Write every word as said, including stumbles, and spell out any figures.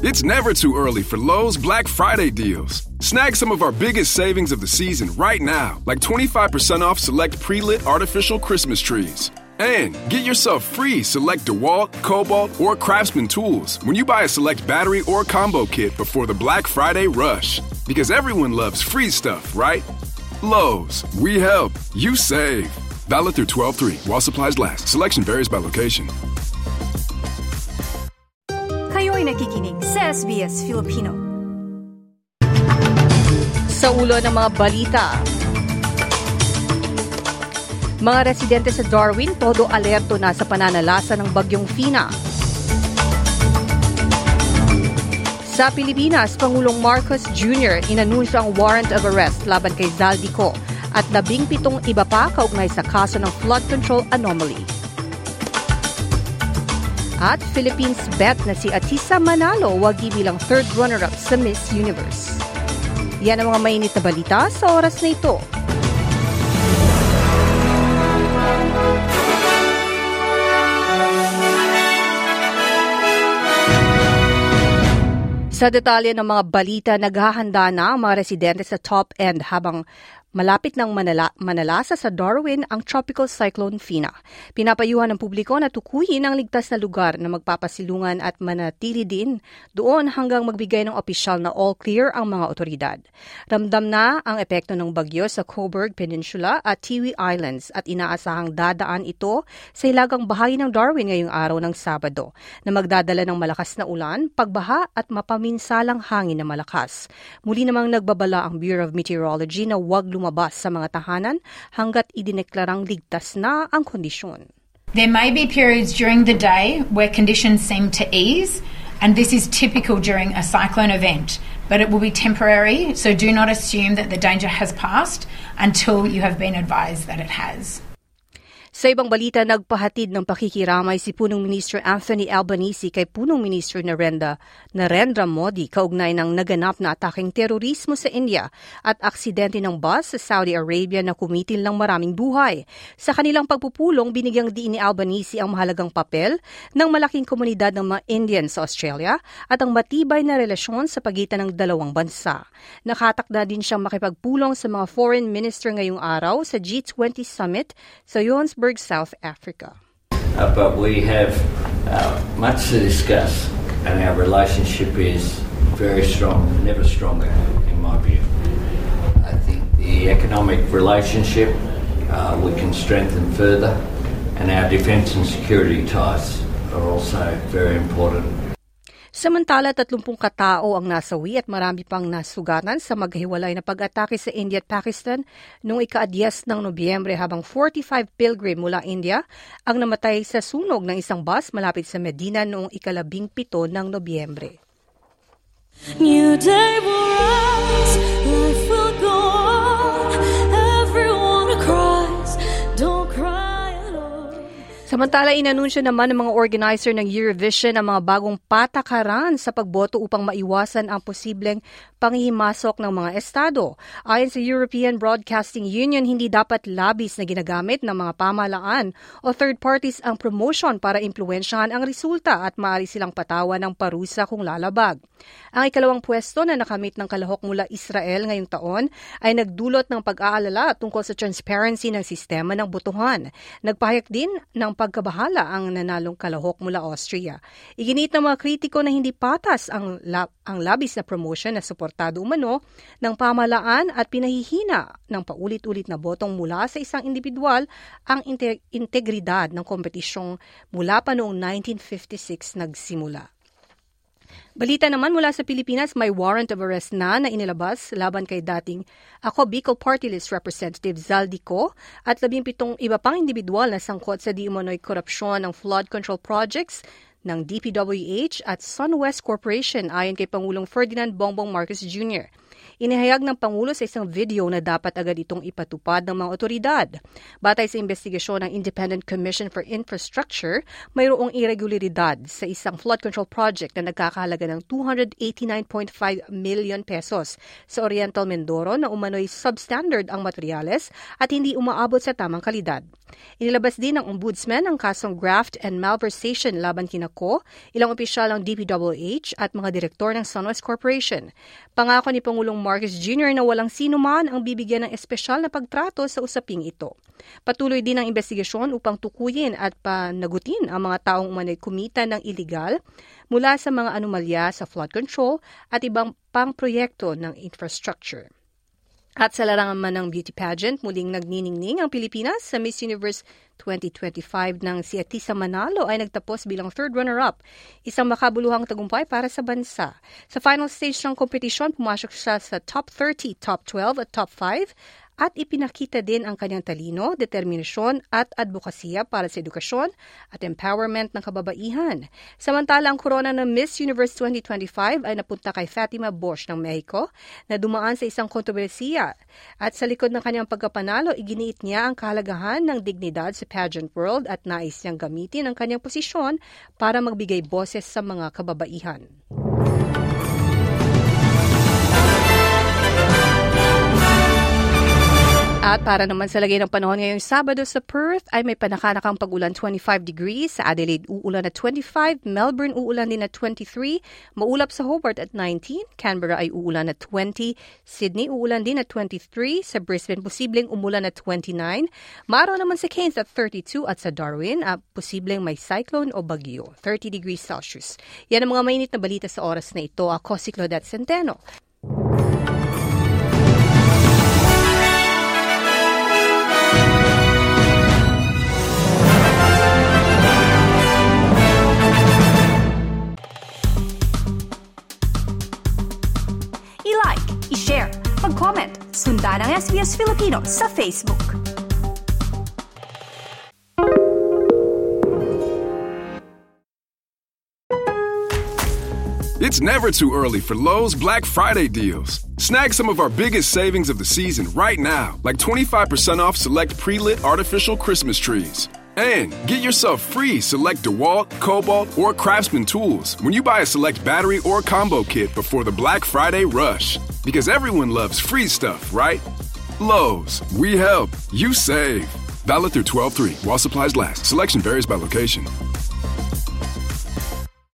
It's never too early for Lowe's Black Friday deals. Snag some of our biggest savings of the season right now, like twenty-five percent off select pre-lit artificial Christmas trees. And get yourself free select DeWalt, Cobalt, or Craftsman tools when you buy a select battery or combo kit before the Black Friday rush. Because everyone loves free stuff, right? Lowe's, we help, you save. Valid through twelve three while supplies last. Selection varies by location. Kayo'y nakikinig sa S B S Filipino. Sa ulo ng mga balita, mga residente sa Darwin todo alerto na sa pananalasa ng bagyong Fina. Sa Pilipinas, Pangulong Marcos Junior inanunsyo ang warrant of arrest laban kay Zaldico at labing pitong iba pa kaugnay sa kaso ng flood control anomaly. At Philippines bet na si Atisa Manalo wagi bilang third runner-up sa Miss Universe. Yan ang mga mainit na balita sa oras na ito. Sa detalye ng mga balita, naghahanda na ang mga residente sa top end habang malapit ng manala, manalasa sa Darwin ang Tropical Cyclone Fina. Pinapayuhan ng publiko na tukuyin ang ligtas na lugar na magpapasilungan at manatili din doon hanggang magbigay ng opisyal na all clear ang mga otoridad. Ramdam na ang epekto ng bagyo sa Cobourg Peninsula at Tiwi Islands at inaasahang dadaan ito sa hilagang bahagi ng Darwin ngayong araw ng Sabado na magdadala ng malakas na ulan, pagbaha at mapaminsalang hangin na malakas. Muli namang nagbabala ang Bureau of Meteorology na huwag lumabas sa mga tahanan hanggat idineklarang ligtas na ang kondisyon. There may be periods during the day where conditions seem to ease, and this is typical during a cyclone event, but it will be temporary, so do not assume that the danger has passed until you have been advised that it has. Sa ibang balita, nagpahatid ng pakikiramay si Punong Ministro Anthony Albanese kay Punong Ministro Narendra, Narendra Modi kaugnay ng naganap na ataking terorismo sa India at aksidente ng bus sa Saudi Arabia na kumitil ng maraming buhay. Sa kanilang pagpupulong, binigyang diin ni Albanese ang mahalagang papel ng malaking komunidad ng mga Indian sa Australia at ang matibay na relasyon sa pagitan ng dalawang bansa. Nakatakda din siyang makipagpulong sa mga foreign minister ngayong araw sa G twenty Summit sa Johannesburg, South Africa. Uh, but we have uh, much to discuss, and our relationship is very strong, never stronger in my view. I think the economic relationship uh, we can strengthen further, and our defence and security ties are also very important. Samantala, tatlumpung katao ang nasawi at marami pang nasugatan sa maghiwalay na pag-atake sa India at Pakistan noong ika-adyes ng Nobyembre habang forty-five pilgrim mula India ang namatay sa sunog ng isang bus malapit sa Medina noong ikalabing pito ng Nobyembre. New day will rise, life will go on, everyone cries, don't cry alone. Samantala, inanunsyo naman ng mga organizer ng Eurovision ang mga bagong patakaran sa pagboto upang maiwasan ang posibleng panghihimasok ng mga estado. Ayon sa European Broadcasting Union, hindi dapat labis na ginagamit ng mga pamahalaan o third parties ang promotion para impluwensyahan ang resulta at maaari silang patawan ng parusa kung lalabag. Ang ikalawang pwesto na nakamit ng kalahok mula Israel ngayong taon ay nagdulot ng pag-aalala tungkol sa transparency ng sistema ng botohan. Nagpahayag din ng pagkabahala ang nanalong kalahok mula Austria. Iginit ng mga kritiko na hindi patas ang, lab- ang labis na promotion na suportado umano ng pamahalaan at pinahihina ng paulit-ulit na botong mula sa isang individual ang inte- integridad ng kompetisyong mula pa noong nineteen fifty-six nagsimula. Balita naman mula sa Pilipinas, may warrant of arrest na na inilabas laban kay dating Ako Bicol Party List Representative Zaldico at labing pitong iba pang individual na sangkot sa di umano'y korupsyon ng flood control projects ng D P W H at SunWest Corporation ayon kay Pangulong Ferdinand Bongbong Marcos Junior Inihayag ng Pangulo sa isang video na dapat agad itong ipatupad ng mga otoridad. Batay sa investigasyon ng Independent Commission for Infrastructure, mayroong irregularidad sa isang flood control project na nagkakahalaga ng two hundred eighty-nine point five million pesos sa Oriental Mindoro na umano'y substandard ang materyales at hindi umaabot sa tamang kalidad. Inilabas din ng Ombudsman ang kasong graft and malversation laban kina Ko, ilang opisyal ng D P W H at mga direktor ng Sunwest Corporation. Pangako ni Pangulong Marcos Junior na walang sino man ang bibigyan ng espesyal na pagtrato sa usaping ito. Patuloy din ang investigasyon upang tukuyin at panagutin ang mga taong umano'y kumita ng iligal mula sa mga anomalya sa flood control at ibang pang-proyekto ng infrastructure. At sa larangan man ng beauty pageant, muling nagniningning ang Pilipinas sa Miss Universe twenty twenty-five nang si Atisa Manalo ay nagtapos bilang third runner-up, isang makabuluhang tagumpay para sa bansa. Sa final stage ng kompetisyon, pumasok siya sa top thirty, top twelve at top five at ipinakita din ang kanyang talino, determinasyon at advokasya para sa edukasyon at empowerment ng kababaihan. Samantala, ang korona ng Miss Universe twenty twenty-five ay napunta kay Fatima Bosch ng Mexico na dumaan sa isang kontrobersiya. At sa likod ng kanyang pagkapanalo, iginiit niya ang kahalagahan ng dignidad sa pageant world at nais niyang gamitin ang kanyang posisyon para magbigay boses sa mga kababaihan. At para naman sa lagay ng panahon ngayong Sabado sa Perth ay may panakanakang pag-ulan twenty-five degrees, sa Adelaide uulan at twenty-five, Melbourne uulan din at twenty-three, maulap sa Hobart at nineteen, Canberra ay uulan at twenty, Sydney uulan din at twenty-three, sa Brisbane posibleng umulan at twenty-nine, maaraw naman sa Cairns at thirty-two at sa Darwin at posibleng may cyclone o bagyo, thirty degrees Celsius. Yan ang mga mainit na balita sa oras na ito. Ako si Claudette Centeno. I-like, i-share, mag-comment, sundan ang S B S Filipino sa Facebook. It's never too early for Lowe's Black Friday deals. Snag some of our biggest savings of the season right now, like twenty-five percent off select pre-lit artificial Christmas trees. And get yourself free select DeWalt, Cobalt, or Craftsman tools when you buy a select battery or combo kit before the Black Friday rush. Because everyone loves free stuff, right? Lowe's, we help, you save. Valid through twelve three while supplies last. Selection varies by location.